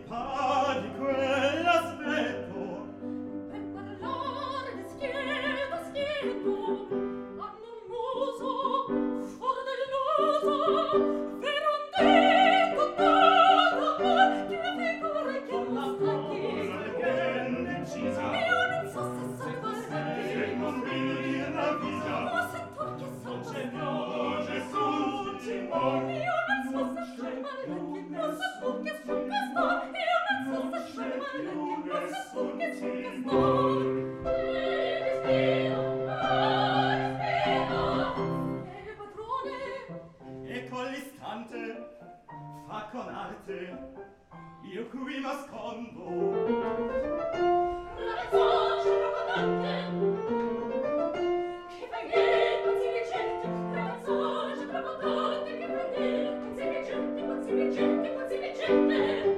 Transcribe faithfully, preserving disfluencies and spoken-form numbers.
Ah, di quell'aspetto per parlare di schieto, schieto, hanno un muso fuori dell'uso, vero un detto tanto, che la figura che mostra chi che decisa io non so se salvare se non dir la vita ma se tu che non c'è salvare più Gesù timore io non so se salvare ma se tu che su che sto io non so se salvare ma se tu che su che sto e respiro ah respiro e padrone e con l'istante fa con arte io qui m'ascondo la voce provocante che fai lì pazzi vicenti la voce provocante che fai lì pazzi vicenti pazzi vicenti pazzi vicenti